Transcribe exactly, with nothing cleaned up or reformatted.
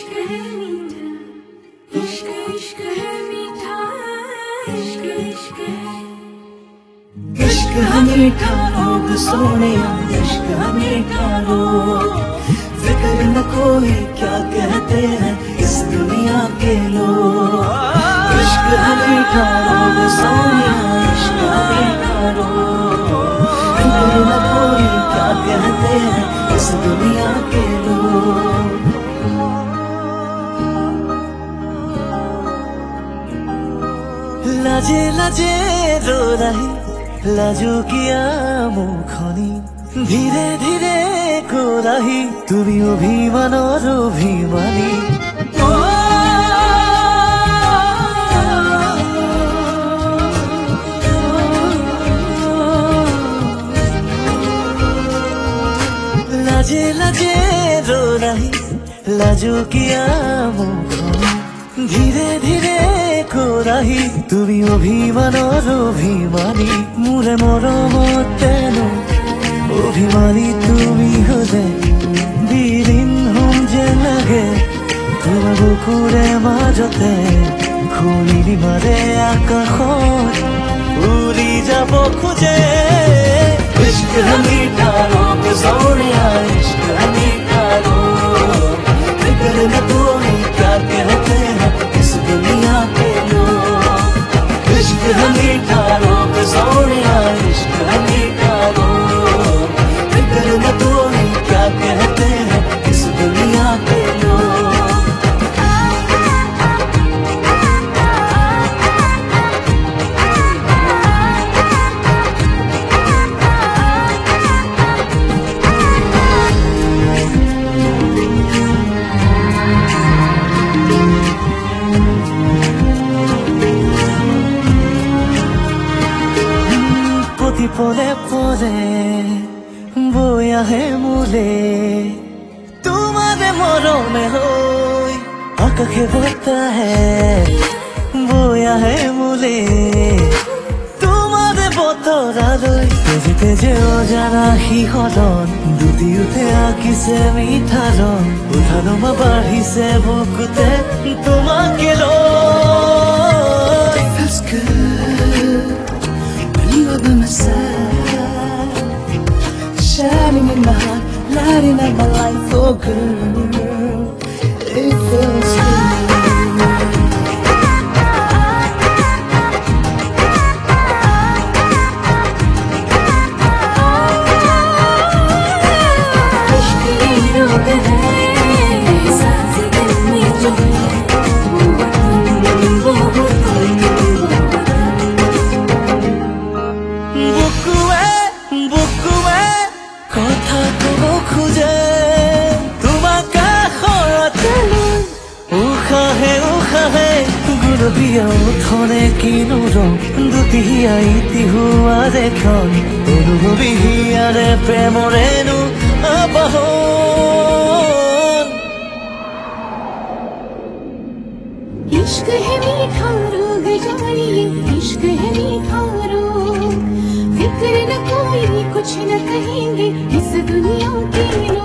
इश्क है मीठा, इश्क इश्क है मीठा, इश्क इश्क है, इश्क है मीठा लोग सोने, इश्क है मीठा लोग, फिक्र न कोई क्या कहते हैं इस दुनिया के लोग। इश्क है मीठा लोग सोने, इश्क है मीठा लोग, फिक्र न कोई क्या कहते हैं इस दुनिया के लोग। लाजे लाजे रो रही लाजो किया मुखनी, धीरे धीरे को रही তুমি অভিমানৰ অভিমানী। लाजे लाजे रो रही लाजो किया मुखनी, धीरे धीरे কোরাহি তুমি অভিমানৰ অভিমানী। মোৰে মৰমত তেনো অভিমানী তুমি হলে বিলীন হম যেন লাগে, তোমাৰ বুকুৰে মাজতে খুলি মাৰে আকাশত উৰি যাব খোজে। इश्क है मीठा लोग सोनिया, इश्क है मीठा लोग, फिक्र न कोई क्या कहते हैं इस दुनिया के लोग। इश्क है मीठा लोग सोनिया, इश्क है मीठा लोग, फिक्र न कोई क्या कहते हैं इस दुनिया के लोग। পদে পদে বৈ আহে মোলে তোমাৰে মৰমে হৈ, আকাশে বতাহে বৈ আহে মোলে তোমাৰে বতৰালৈ। তেজে তেজে অজানা শিহৰণ দুটি উঠে আঁকিছে মিঠা ৰং, উঠা নমা বাঢ়িছে বুকুতে তোমাকে লৈ। You were by my side, shining in my heart, lighting up my life, oh girl, it feels good. इश्क ये रोग है सांस दिल में जो है, वो वतन वो वतन। কথা কব খোজে তোমাক কাষতে লৈ, উশাহে উশাহে গুলপীয়া উঠনে কিনো ৰং, দুটি আইতি হোৱা দেখোন অনুভৱী হিয়াৰে প্ৰেমৰেনো আবাহন। इश्क है मीठा रोग जानिए, इश्क है मीठा रोग, फिक्र न कोई कुछ न कहेंगे इस दुनिया के लोग।